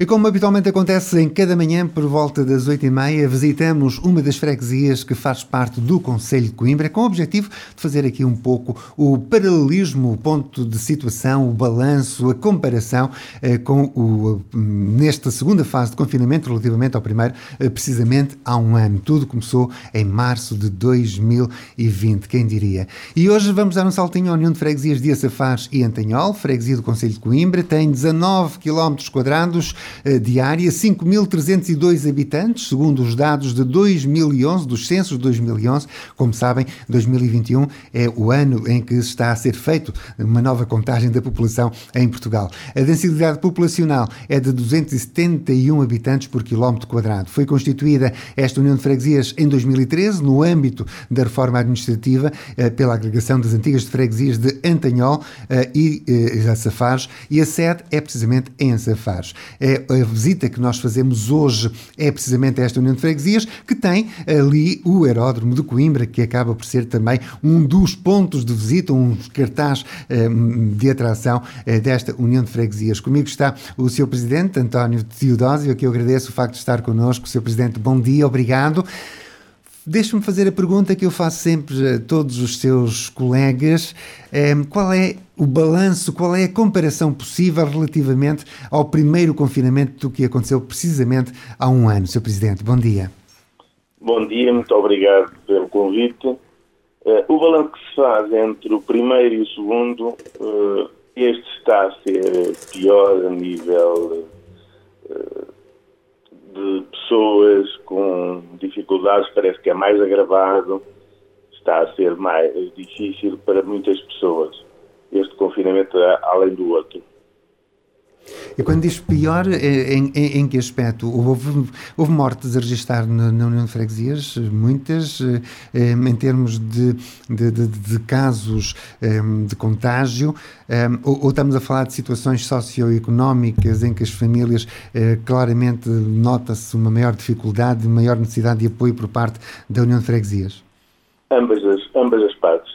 E como habitualmente acontece em cada manhã, por volta das 8h30, visitamos uma das freguesias que faz parte do Concelho de Coimbra, com o objetivo de fazer aqui um pouco o paralelismo, o ponto de situação, o balanço, a comparação nesta segunda fase de confinamento, relativamente ao primeiro, precisamente há um ano. Tudo começou em março de 2020, quem diria. E hoje vamos dar um saltinho à União de Freguesias de Açafars e Antanhol, freguesia do Concelho de Coimbra, tem 19 km² de área, 5.302 habitantes, segundo os dados de 2011, dos censos de 2011. Como sabem, 2021 é o ano em que está a ser feito uma nova contagem da população em Portugal. A densidade populacional é de 271 habitantes por quilómetro quadrado. Foi constituída esta União de Freguesias em 2013, no âmbito da reforma administrativa, pela agregação das antigas freguesias de Antanhol e Açafars, e a sede é precisamente em Açafars. A visita que nós fazemos hoje é precisamente esta União de Freguesias, que tem ali o aeródromo de Coimbra, que acaba por ser também um dos pontos de visita, um cartaz de atração desta União de Freguesias. Comigo está o Sr. Presidente, António Teodósio, a que eu agradeço o facto de estar connosco. Sr. Presidente, bom dia, obrigado. Deixe-me fazer a pergunta que eu faço sempre a todos os seus colegas. Qual é o balanço, qual é a comparação possível relativamente ao primeiro confinamento que aconteceu precisamente há um ano? Sr. Presidente, bom dia. Bom dia, muito obrigado pelo convite. O balanço que se faz entre o primeiro e o segundo, este está a ser pior a nível de pessoas com dificuldades, parece que é mais agravado, está a ser mais difícil para muitas pessoas, este confinamento além do outro. E quando diz pior, em que aspecto? Houve mortes a registrar na União de Freguesias, muitas, em termos de casos de contágio, ou estamos a falar de situações socioeconómicas em que as famílias claramente nota-se uma maior dificuldade, maior necessidade de apoio por parte da União de Freguesias? Ambas as partes.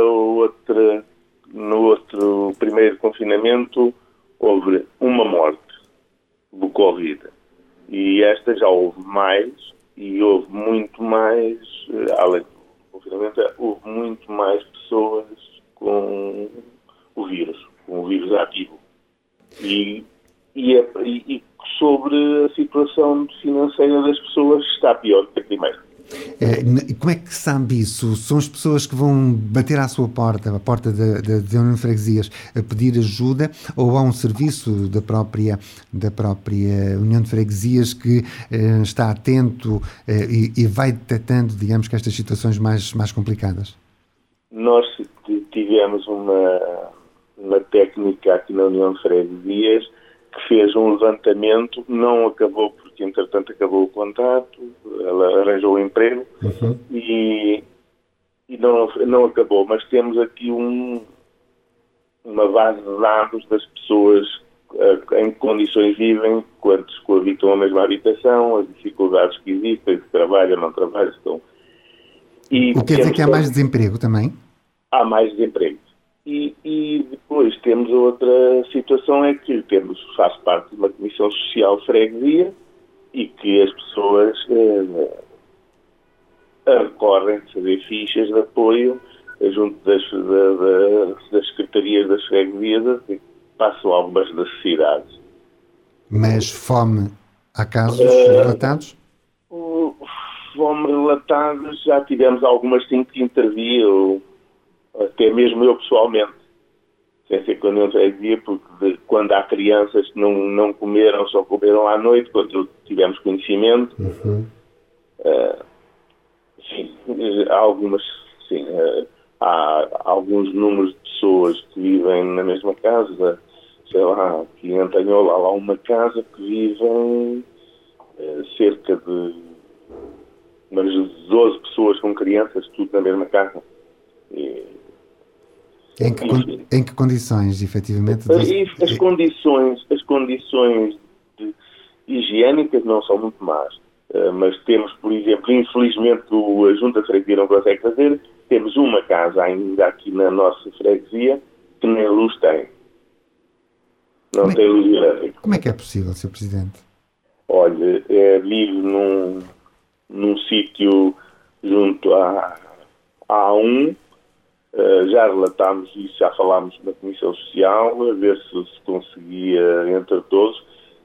No outro primeiro confinamento houve uma morte do Covid e esta já houve mais, e houve muito mais, além do confinamento, houve muito mais pessoas com o vírus ativo. E sobre a situação financeira das pessoas está pior que a primeira. Como é que sabe isso? São as pessoas que vão bater à sua porta, à porta da União de Freguesias, a pedir ajuda, ou há um serviço da própria União de Freguesias que está atento e vai detectando, digamos, que estas situações mais complicadas? Nós tivemos uma técnica aqui na União de Freguesias que fez um levantamento, não acabou porque entretanto acabou o contrato, ela arranjou o emprego, e não acabou, mas temos aqui uma base de dados das pessoas em que condições vivem, quantos coabitam a mesma habitação, as dificuldades que existem, se trabalham, não trabalham. O que quer dizer que há mais desemprego também? Há mais desemprego. E depois temos outra situação, é que faz parte de uma comissão social freguesia e que as pessoas recorrem a fazer fichas de apoio junto das secretarias das freguesias, que passam algumas necessidades. Mas fome, há casos relatados? Fome relatados, já tivemos algumas sim que interviam, até mesmo eu pessoalmente, sem ser quando eu dizia, porque quando há crianças que não comeram, só comeram à noite, quando tivemos conhecimento, há alguns números de pessoas que vivem na mesma casa, sei lá, aqui em Antanhol há lá uma casa que vivem cerca de umas 12 pessoas com crianças, tudo na mesma casa. Em que condições, efetivamente? As condições higiênicas não são muito más, mas temos, por exemplo, infelizmente a Junta de Freguesia não consegue fazer, temos uma casa ainda aqui na nossa freguesia que nem luz tem. Não tem luz elétrica. Como é que é possível, Sr. Presidente? Olha, vivo num sítio junto à A1. Já relatámos isso, já falámos na Comissão Social, a ver se conseguia entre todos,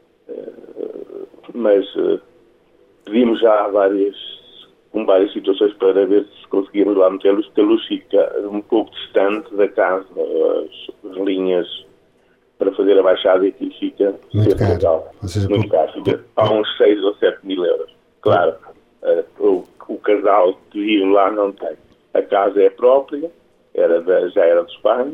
mas pedimos já várias situações para ver se conseguíamos lá meter luz, porque a luz fica um pouco distante da casa, as linhas para fazer a baixada e aquilo fica muito caro. Ou seja, muito caro, fica a uns 6 ou 7 mil euros. Claro, o casal que vive lá não tem. A casa é própria, já era dos pais.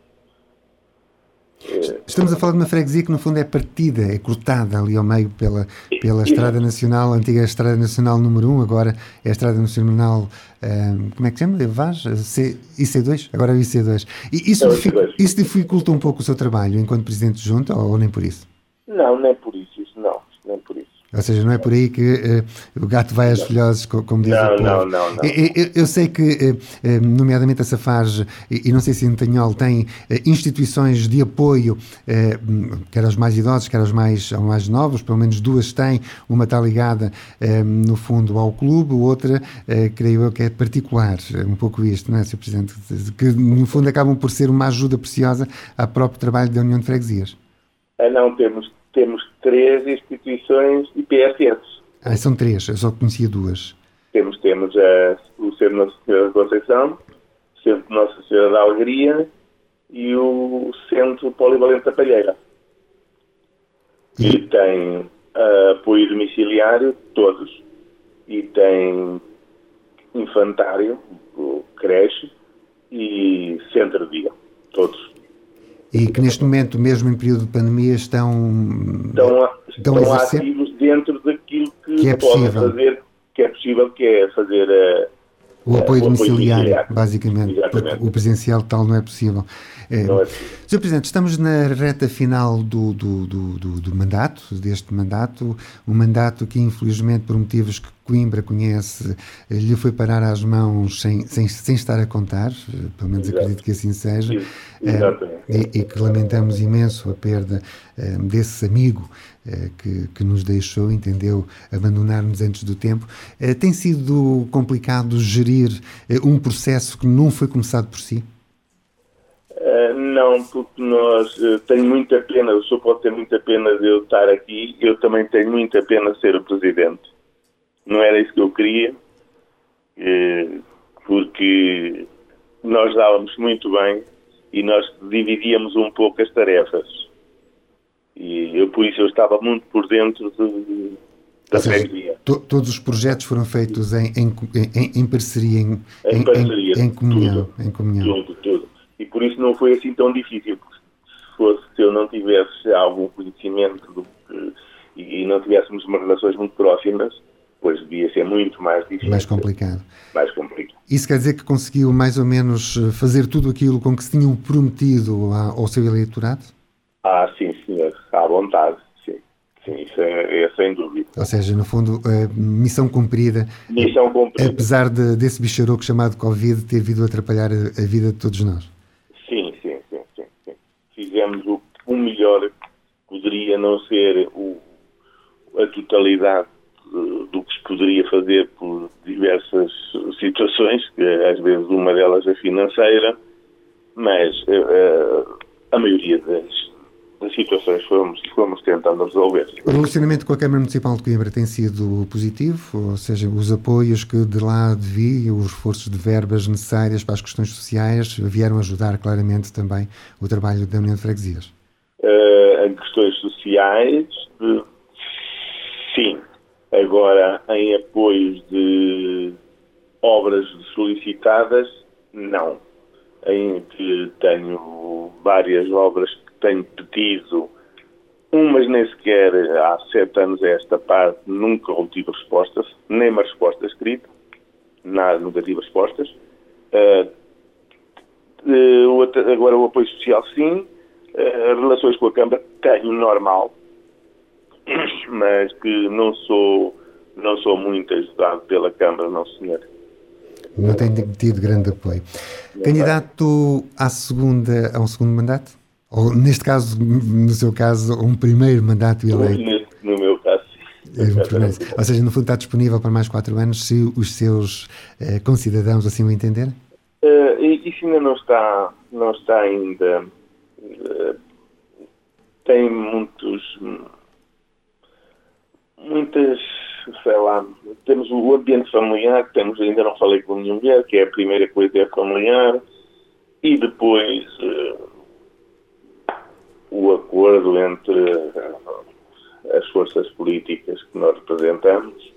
Estamos a falar de uma freguesia que no fundo é partida, é cortada ali ao meio pela Estrada Nacional, a antiga Estrada Nacional número 1, agora é a Estrada Nacional, como é que se chama? Vaz? IC2? Agora é o IC2. E isso dificulta um pouco o seu trabalho enquanto Presidente de Junta ou nem por isso? Não, nem por isso, nem por isso. Ou seja, não é por aí que o gato vai às filhoses, como diz o povo. Não. Eu sei que, nomeadamente a Safares, e não sei se Antanhol tem instituições de apoio, quer aos mais idosos, quer aos mais novos, pelo menos duas têm, uma está ligada, no fundo, ao clube, outra, creio eu, que é particular, um pouco isto, não é, Sr. Presidente? Que, no fundo, acabam por ser uma ajuda preciosa ao próprio trabalho da União de Freguesias. Não, temos 3 instituições e PSS. São 3, eu só conhecia 2. Temos o Centro Nossa Senhora da Conceição, o Centro Nossa Senhora da Alegria e o Centro Polivalente da Palheira. E tem apoio domiciliário, todos. E tem infantário, creche e centro de dia, todos. E que neste momento, mesmo em período de pandemia, estão ativos dentro daquilo que é podem possível. fazer, que é fazer o apoio domiciliário, basicamente, exatamente. porque o presencial tal não é possível. Não é possível. Sr. Presidente, estamos na reta final do mandato, deste mandato, um mandato que infelizmente por motivos que Coimbra conhece, lhe foi parar às mãos sem estar a contar, pelo menos Exato. acredito que assim seja, Exatamente. e que lamentamos imenso a perda desse amigo que nos deixou, entendeu, abandonar-nos antes do tempo. Tem sido complicado gerir um processo que não foi começado por si? Não, porque tenho muita pena, o senhor pode ter muita pena de eu estar aqui, eu também tenho muita pena de ser o Presidente. Não era isso que eu queria, porque nós dávamos muito bem e nós dividíamos um pouco as tarefas. E por isso eu estava muito por dentro da freguesia. Todos os projetos foram feitos em parceria, em comunhão. Tudo. E por isso não foi assim tão difícil, porque se eu não tivesse algum conhecimento e não tivéssemos uma relações muito próximas, pois devia ser muito mais difícil. Mais complicado. Mais complicado. Isso quer dizer que conseguiu mais ou menos fazer tudo aquilo com que se tinham prometido ao seu eleitorado? Sim, senhor. À vontade, sim. Sim, isso é sem dúvida. Ou seja, no fundo, missão cumprida. Missão cumprida. Apesar desse bicharoco chamado Covid ter vindo a atrapalhar a vida de todos nós. Sim. Fizemos o melhor que poderia, não ser a totalidade do que se poderia fazer por diversas situações, que às vezes uma delas é financeira, mas a maioria das situações fomos tentando resolver. O relacionamento com a Câmara Municipal de Coimbra tem sido positivo, ou seja, os apoios que de lá devia, os reforços de verbas necessárias para as questões sociais vieram ajudar claramente também o trabalho da União de Freguesias? Em questões sociais, sim. Agora, em apoios de obras solicitadas, não. Em que tenho várias obras que tenho pedido, umas nem sequer há 7 anos a esta parte, nunca obtive respostas, nem uma resposta escrita, nada, nunca tive respostas. Agora o apoio social, sim. Relações com a Câmara tenho normal, mas que não sou muito ajudado pela Câmara, não, senhor. Não tem tido grande apoio. Candidato a um segundo mandato? Ou, neste caso, no seu caso, um primeiro mandato eleito. No meu caso, sim. Ou seja, no fundo está disponível para mais 4 anos se os seus concidadãos assim o entenderem? Isso ainda não está ainda. Tem muitas, sei lá, temos o ambiente familiar, ainda não falei com a minha mulher, que é a primeira coisa, é familiar, e depois o acordo entre as forças políticas que nós representamos,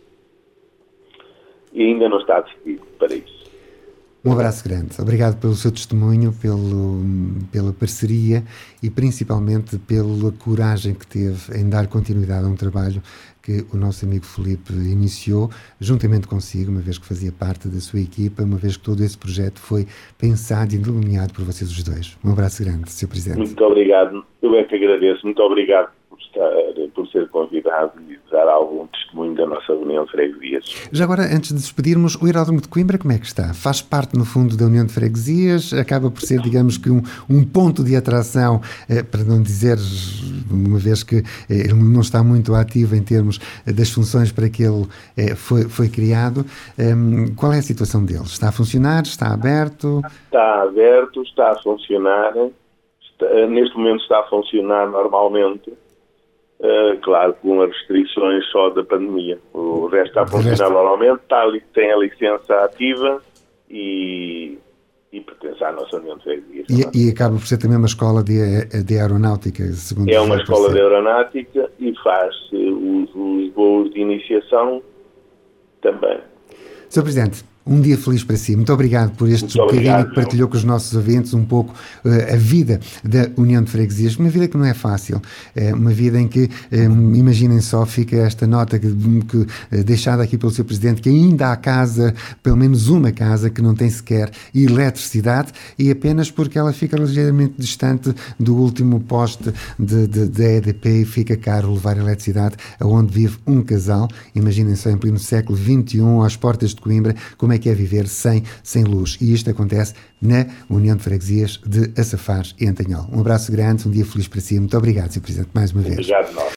e ainda não está decidido para isso. Um abraço grande. Obrigado pelo seu testemunho, pela parceria e principalmente pela coragem que teve em dar continuidade a um trabalho que o nosso amigo Filipe iniciou juntamente consigo, uma vez que fazia parte da sua equipa, uma vez que todo esse projeto foi pensado e delineado por vocês os dois. Um abraço grande, Sr. Presidente. Muito obrigado. Eu é que agradeço. Muito obrigado por ser convidado e dar algum testemunho da nossa União de Freguesias. Já agora, antes de despedirmos, o Aeródromo de Coimbra como é que está? Faz parte, no fundo, da União de Freguesias? Acaba por ser, digamos que, um ponto de atração, para não dizer, uma vez que ele não está muito ativo em termos das funções para que ele foi criado. Qual é a situação dele? Está a funcionar? Está aberto? Está aberto, está a funcionar. Neste momento está a funcionar normalmente. Claro, com as restrições só da pandemia. O resto está a funcionar normalmente, tem a licença ativa e pertence à nossa União de Freguesias. E acaba por ser também uma escola de aeronáutica, segundo é uma escola de aeronáutica e faz os voos de iniciação também. Sr. Presidente, um dia feliz para si. Muito obrigado por este bocadinho que partilhou com os nossos ouvintes um pouco a vida da União de Freguesias. Uma vida que não é fácil. É uma vida em que, imaginem só, fica esta nota deixada aqui pelo Sr. Presidente, que ainda há casa, pelo menos uma casa, que não tem sequer eletricidade e apenas porque ela fica ligeiramente distante do último poste da EDP e fica caro levar eletricidade aonde vive um casal. Imaginem só, em pleno século XXI, às portas de Coimbra, como é que é viver sem luz. E isto acontece na União de Freguesias de Açafars e Antanhol. Um abraço grande, um dia feliz para si. Muito obrigado, Sr. Presidente, mais uma vez. Obrigado, nós.